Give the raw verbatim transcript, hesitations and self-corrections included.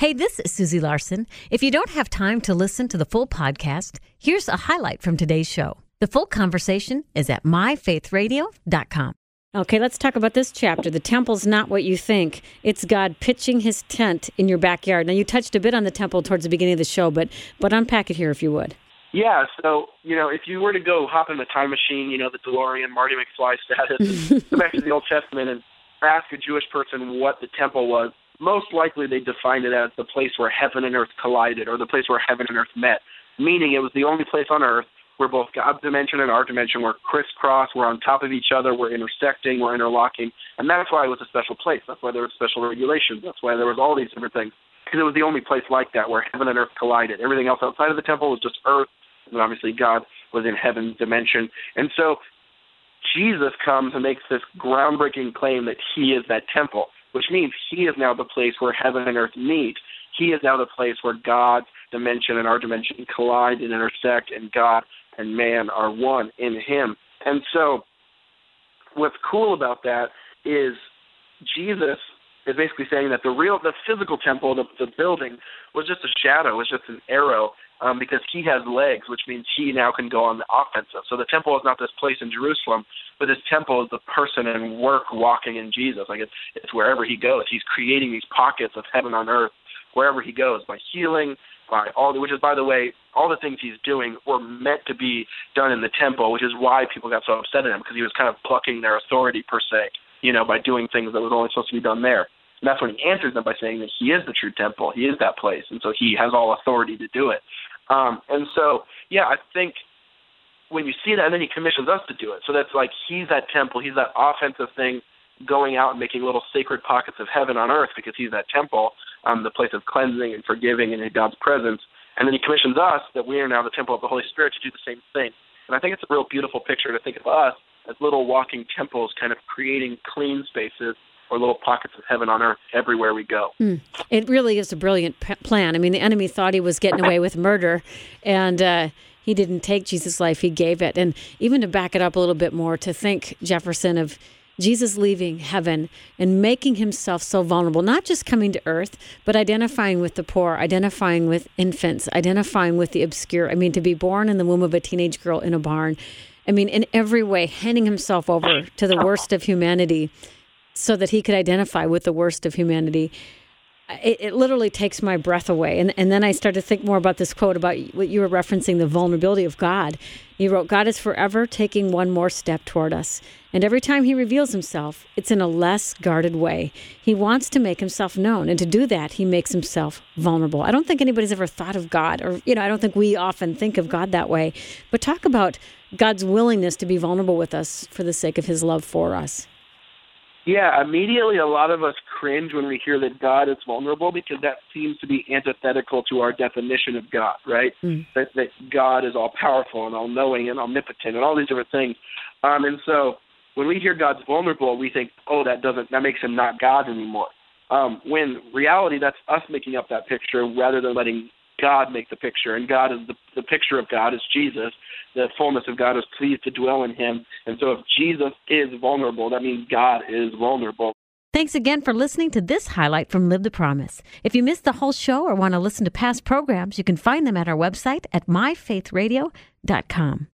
Hey, this is Susie Larson. If you don't have time to listen to the full podcast, here's a highlight from today's show. The full conversation is at my faith radio dot com. Okay, let's talk about this chapter. The temple's not what you think. It's God pitching his tent in your backyard. Now, you touched a bit on the temple towards the beginning of the show, but but unpack it here if you would. Yeah, so, you know, if you were to go hop in the time machine, you know, the DeLorean, Marty McFly status, go back to the Old Testament and ask a Jewish person what the temple was, most likely they defined it as the place where heaven and earth collided, or the place where heaven and earth met, meaning it was the only place on earth where both God's dimension and our dimension were crisscross, we're on top of each other, we're intersecting, we're interlocking, and that's why it was a special place. That's why there were special regulations. That's why there was all these different things, because it was the only place like that where heaven and earth collided. Everything else outside of the temple was just earth, and obviously God was in heaven's dimension. And so Jesus comes and makes this groundbreaking claim that he is that temple, which means he is now the place where heaven and earth meet. He is now the place where God's dimension and our dimension collide and intersect, and God and man are one in him. And so what's cool about that is Jesus is basically saying that the real, the physical temple, the, the building, was just a shadow, was just an arrow, um, because he has legs, which means he now can go on the offensive. So the temple is not this place in Jerusalem, but this temple is the person and work walking in Jesus. Like it's, it's wherever he goes. He's creating these pockets of heaven on earth wherever he goes, by healing, by all the, which is, by the way, all the things he's doing were meant to be done in the temple, which is why people got so upset at him, because he was kind of plucking their authority per se, you know, by doing things that was only supposed to be done there. And that's when he answers them by saying that he is the true temple. He is that place. And so he has all authority to do it. Um, and so, yeah, I think when you see that, and then he commissions us to do it. So that's like he's that temple. He's that offensive thing going out and making little sacred pockets of heaven on earth, because he's that temple, um, the place of cleansing and forgiving and in God's presence. And then he commissions us that we are now the temple of the Holy Spirit to do the same thing. And I think it's a real beautiful picture to think of us as little walking temples, kind of creating clean spaces or little pockets of heaven on earth everywhere we go. Mm. It really is a brilliant p- plan. I mean, the enemy thought he was getting away with murder, and uh, he didn't take Jesus' life, he gave it. And even to back it up a little bit more, to think, Jefferson, of Jesus leaving heaven and making himself so vulnerable, not just coming to earth, but identifying with the poor, identifying with infants, identifying with the obscure. I mean, to be born in the womb of a teenage girl in a barn. I mean, in every way, handing himself over to the worst of humanity so that he could identify with the worst of humanity. It, it literally takes my breath away. And, and then I started to think more about this quote about what you were referencing, the vulnerability of God. He wrote, God is forever taking one more step toward us. And every time he reveals himself, it's in a less guarded way. He wants to make himself known. And to do that, he makes himself vulnerable. I don't think anybody's ever thought of God, or, you know, I don't think we often think of God that way. But talk about God's willingness to be vulnerable with us for the sake of his love for us. Yeah, immediately a lot of us cringe when we hear that God is vulnerable, because that seems to be antithetical to our definition of God, right? Mm. That, that God is all-powerful and all-knowing and omnipotent and all these different things. Um, and so when we hear God's vulnerable, we think, oh, that doesn't that makes him not God anymore. Um, when reality, that's us making up that picture rather than letting God make the picture. And God is the, the picture of God is Jesus. The fullness of God is pleased to dwell in him. And so if Jesus is vulnerable, that means God is vulnerable. Thanks again for listening to this highlight from Live the Promise. If you missed the whole show or want to listen to past programs, you can find them at our website at my faith radio dot com.